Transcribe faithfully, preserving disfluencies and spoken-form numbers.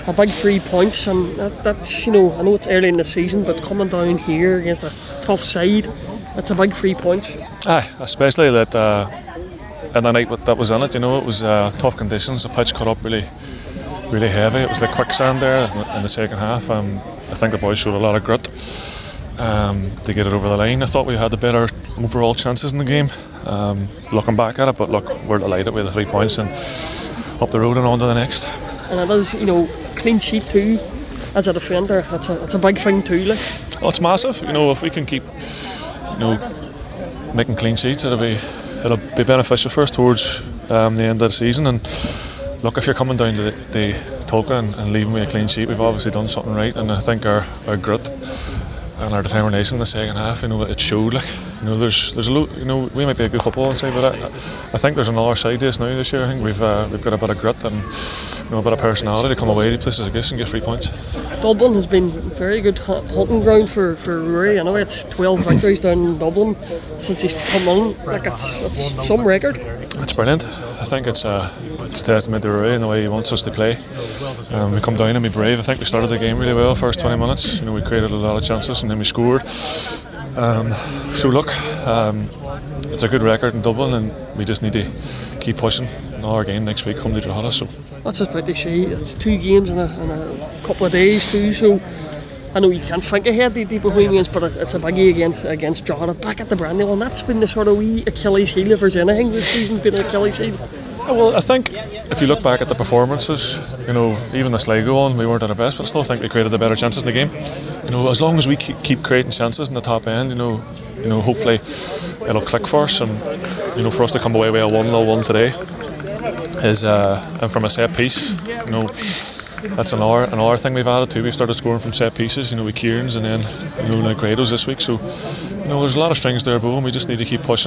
a big three points, and that, that's, you know, I know it's early in the season, but coming down here against a tough side, it's a big three points. Aye, especially that uh, in the night that was in it, you know, it was uh, tough conditions. The pitch cut up really, really heavy. It was the quicksand there in the second half. Um, I think the boys showed a lot of grit um, to get it over the line. I thought we had the better overall chances in the game, um, looking back at it, but look, we're delighted with the three points and up the road and on to the next. And it is, you know, clean sheet too, as a defender, it's a, it's a big thing too, like. Oh, it's massive, you know, if we can keep, you know, making clean sheets, it'll be, it'll be beneficial for us towards um, the end of the season. And look, if you're coming down to the, the Tolka and, and leaving me a clean sheet, we've obviously done something right, and I think our, our grit and our determination in the second half, you know, it showed. Like, you know, there's there's a lot, you know, we might be a good football inside, but I, I think there's another side to us now this year. I think we've uh, we've got a bit of grit and, you know, a bit of personality to come away to places like this and get three points. Dublin has been very good hunting ground for, for Rory. I know it's twelve victories down in Dublin since he's come on. Like, it's, it's some record. It's brilliant. I think it's a, it's a testament to Rory and the way he wants us to play. Um, we come down and be brave. I think we started the game really well. First twenty minutes, you know, we created a lot of chances and then we scored. Um, so look, um, it's a good record in Dublin, and we just need to keep pushing. Another game next week, come to Drogheda. So that's just what they say. It's two games in a, in a couple of days too. So I know you can't think ahead the, the Bohemians, but it's a biggie against against Drogheda back at the Brandywell. That's been the sort of wee Achilles heel, if there's anything this season's been an Achilles heel. Well, I think if you look back at the performances, you know, even the Sligo one, we weren't at our best, but I still think we created the better chances in the game. You know, as long as we keep creating chances in the top end, you know, you know, hopefully it'll click for us, and you know, for us to come away with a one nil one today is, uh, and from a set piece, you know, that's another another thing we've added too. We've started scoring from set pieces, you know, with Kieran's and then, you know, like Grados this week. So, you know, there's a lot of strings there, but we just need to keep pushing.